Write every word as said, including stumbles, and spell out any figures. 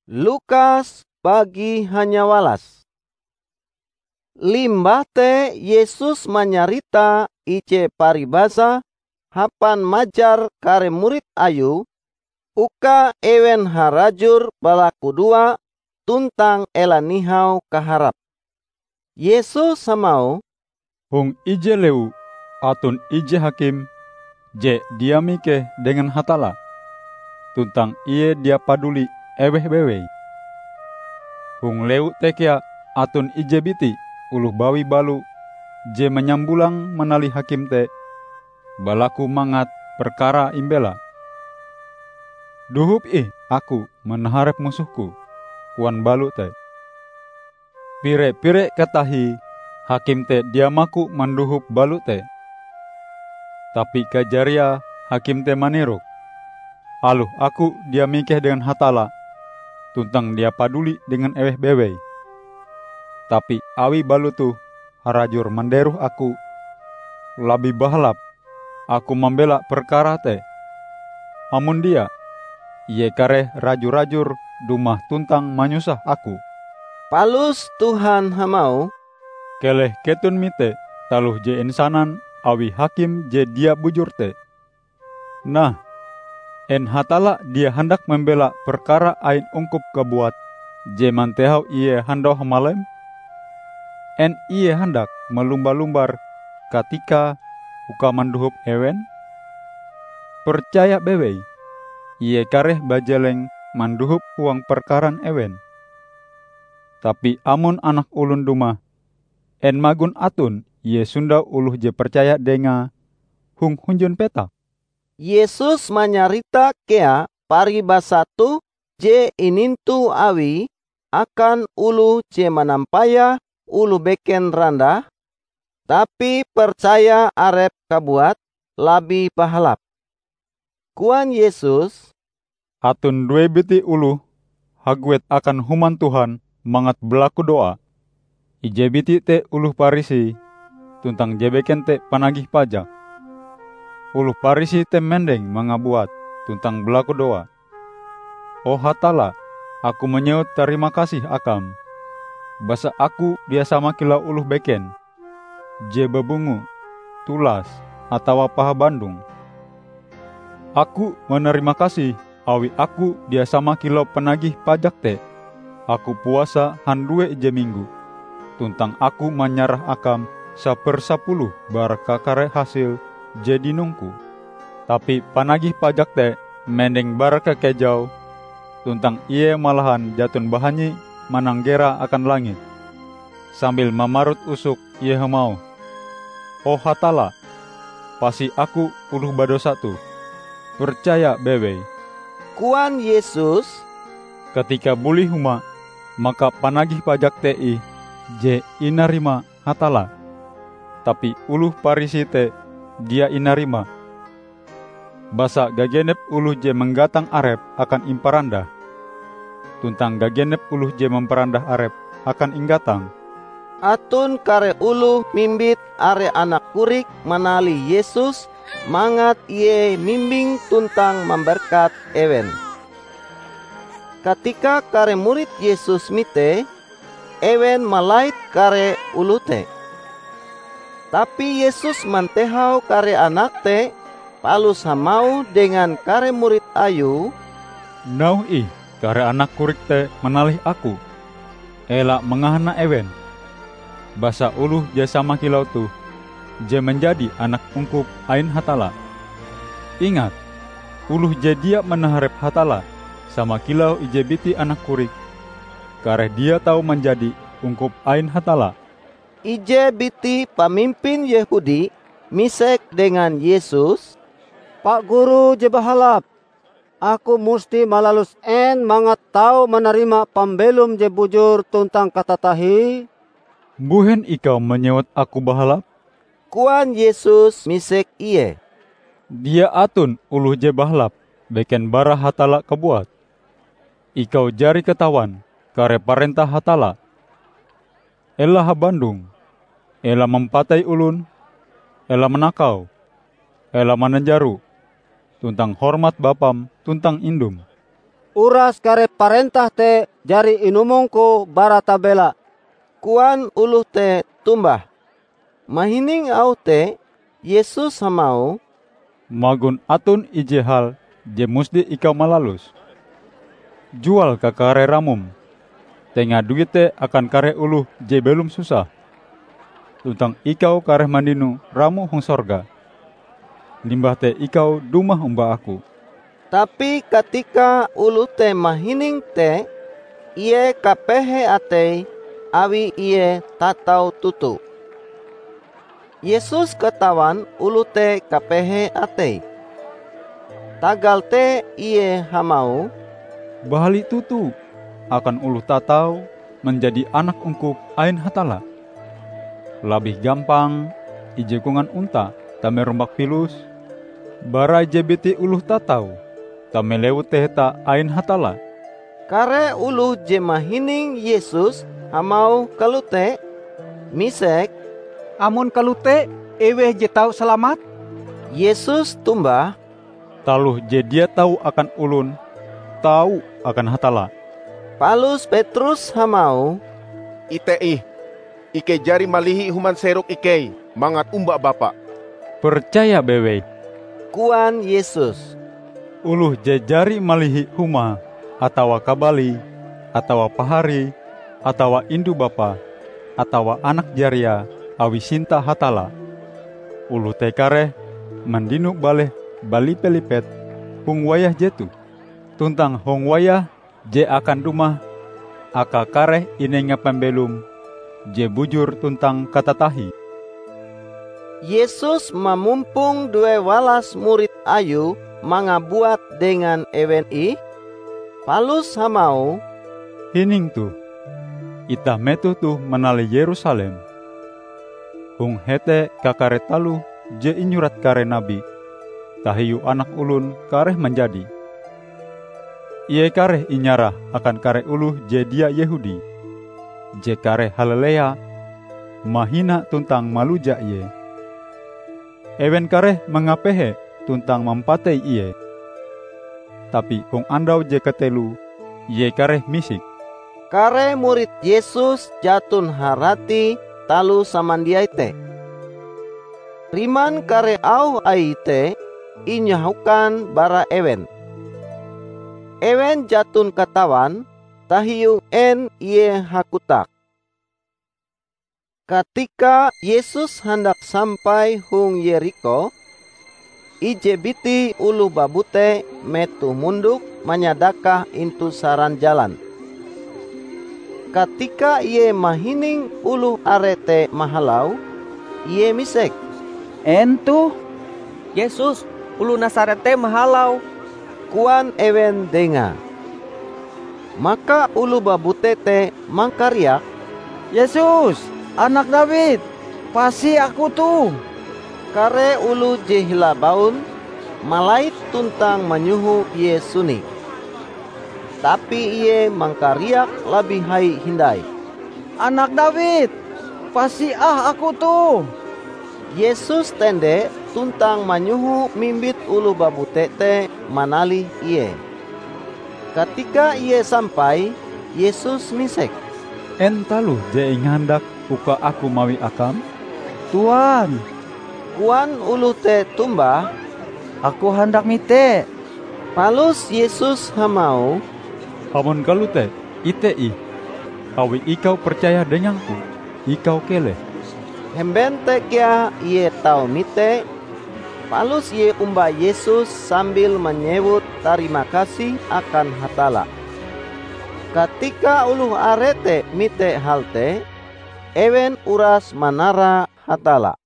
Lukas bagi hanya walas. Limbah te Yesus manyarita ice paribasa hapan majar kare murid ayu uka ewen harajur balaku dua tuntang ela nihau kaharap. Yesus samau, hung ije leu atun ije hakim je dia mikeh dengan hatala tuntang iye dia paduli eweh bewei. Hung leu tekia atun ije biti uluh bawi balu je menyambulang menali hakim te balaku mangat perkara imbela. Duhup ih aku menaharep musuhku kuan balu te. Pire-pire katahi hakim te diamaku manduhup balu te. Tapi kajaria hakim te maniruk. Aluh aku dia mikeh dengan hatala tuntang dia paduli dengan eweh bewei. Tapi awi balu tu harajur menderuh aku, lebih bahalap aku membela perkara te. Amun dia, iye kareh rajur-rajur dumah tuntang manyusah aku. Palus Tuhan hamau, keleh ketun mite taluh je insanan awi hakim je dia bujur te. Nah, en hatala dia hendak membela perkara ain ungkup kebuat je mantehau iye handau hamalem. En iye hendak melumba-lumbar katika uka manduhup ewen. Percaya bewei, iye kareh bajeleng manduhup uang perkaran ewen. Tapi amun anak ulun dumah, en magun atun iye sunda uluh je percaya denga hung hunjun peta. Yesus manyarita kea paribasa tu je inintu awi akan ulu je manampaya ulu beken randa, tapi percaya arep kabuat labi pahalap. Kuan Yesus, atun dua biti ulu haguet akan human Tuhan mangat belaku doa. Ije biti te uluh Parisi tuntang jebeken te panagih pajak. Uluh Parisi te mendeng mangabuat tuntang belaku doa. Oh hatala, aku menyeut terima kasih akam. Basa aku dia sama kila uluh beken, je bebungu, tulas, atau paha Bandung. Aku menerima kasih, awi aku dia sama kilo penagih pajak te. Aku puasa handue je minggu, tuntang aku menyarah akam sapersapuluh bar kakare hasil jadi nungku. Tapi panagih pajak te mendeng bar kekejau, tuntang iye malahan jatun bahanyi mananggera akan langit. Sambil memarut usuk iye hamau, oh hatala, pasi aku uluh badosa tu. Percaya bewei. Kuan Yesus, ketika buli huma, maka panagih pajak tei je inarima hatala. Tapi uluh Parisi te dia inarima. Basa gagenep uluh je menggatang arep akan imparanda. Tuntang gagenep uluh je memperandah arep akan inggatang. Atun kare uluh mimbit are anak kurik manali Yesus mangat iye mimbing tuntang memberkat ewen. Ketika kare murid Yesus mite, ewen malait kare ulu te. Tapi Yesus mantehau kare anak te, palus hamau dengan kare murid ayu, Nauh ih, kare anak kurik te menalih aku. Ela mengahana ewen. Basa uluh je sama kilau tu, je menjadi anak ungkup ain hatala. Ingat, uluh je dia menaharep hatala, sama kilau ije biti anak kurik. Kareh dia tahu menjadi ungkup ain hatala. Ije biti pamimpin Yahudi misek dengan Yesus, Pak Guru je bahalap, aku musti malalus en mangat tahu menerima pambelum je bujur tuntang kata tahi. Buhen ikau menyewat aku bahalap? Kuan Yesus misek iye, Dia atun uluh je bahalap, beken bara hatala kebuat. Ikau jari ketawan, kare parentah hatala. Ela ha Bandung, ela mempatai ulun, ela menakau, ela menenjaru, tuntang hormat bapam, tuntang indum. uras kare parentah te jari inumongku bara tabela. Kuan uluh te tumbah. Mahining au te Yesus hamau, magun atun ije hal je musti ikau malalus. Jual ka kare ramum. Tengah duit te akan kare uluh je belum susah. Tuntang ikau kare mandinu ramu hong sorga. Limbah te ikau dumah umba aku. Tapi ketika ulu te mahining te, iye kapehe ate, awi iye tatau tutu. Yesus ketawan ulu te kapehe ate. Tagal te iye hamau, bahali tutu akan ulu tatau menjadi anak ungkup ain hatala. Labih gampang ijekungan unta tame rombak pilus, bara jebeti uluh tatau tame lewut tehta ain hatala. Kare ulu je mahining Yesus hamau kalute, misek, amun kalute eweh je tau selamat. Yesus tumbah, taluh je dia tahu akan ulun, tahu akan hatala. Palus Petrus hamau, ite ih, ike jari malihi human seruk ike, mangat umba Bapa. Percaya bewe. Kuan Yesus, uluh jejari malihi huma, atawa kabali, atawa pahari, atawa indu bapa, atawa anak jaria, awi sinta hatala. Uluh tekare, mandinu baleh, bali pelipet, hung wayah jetu. Tuntang hong wayah, je akan rumah, aka kareh inenga pembelum, je bujur tuntang katatahi. Yesus memumpung dua walas murid ayu mangabuat dengan ewen i, palus hamau, hining tu, itah metu tu menali Yerusalem. Hung hete kakare talu je inyurat kare nabi, tahiyu anak ulun kareh menjadi. Ie kareh inyarah akan kare uluh je dia Yehudi, je kare halelea, mahina tuntang maluja ie. Ewen kareh mengapehe tuntang mampatei iye. Tapi hong andau je ketelu, ye kareh misik. Kare murid Yesus jatun harati talu samandiaite. Riman kare au aite inyahukan bara ewen. Ewen jatun katawan tahiu en iye hakutak. Ketika Yesus hendak sampai hung Yeriko, ijebiti ulu babute metu munduk menyadakah intu saran jalan. Ketika iye mahining ulu arete mahalau, iye misek, entu Yesus ulu Nasarete mahalau. Kuan ewen denga. Maka ulu babute te mangkariak, Yesus, anak David, pasi aku tu. Kare ulu jehila baun, malait tuntang menyuhu iye suni. Tapi iye mangkariak lebih hai hindai, Anak David, pasi ah aku tu. Yesus tende tuntang menyuhu mimbit ulu babute te manali iye. Ketika iye sampai, Yesus misek, Entalu je inghandak uka aku mawi akam? Tuan, kuan ulu te tumbah, aku hendak mite. palus Yesus hamau, Hamun kalute, ite i, awi ikau percaya denganku, ikau kele. hemben te kia iye tau mite, palus iye umba Yesus sambil menyebut terima kasih akan hatala. Ketika uluh arete mite halte, ewen uras manara hatala.